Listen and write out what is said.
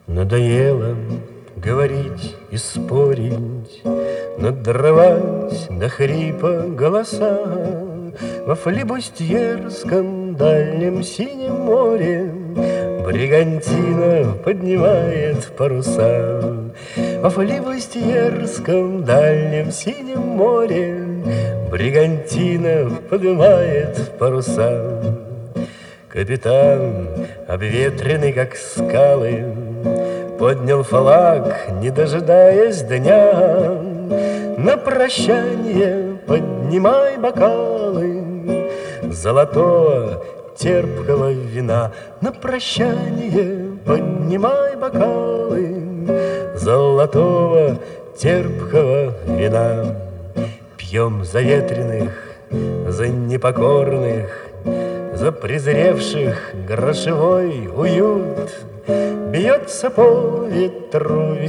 Надоело говорить и спорить, надрывать до хрипа голоса. Во флибустьерском дальнем синем море бригантина поднимает паруса. Во флибустьерском дальнем синем море бригантина поднимает паруса. Капитан, обветренный как скалы, поднял флаг, не дожидаясь дня. На прощание поднимай бокалы золотого терпкого вина. На прощание поднимай бокалы золотого терпкого вина. Пьем за ветреных, за непокорных, за презревших грошевой уют. Бьется по ветру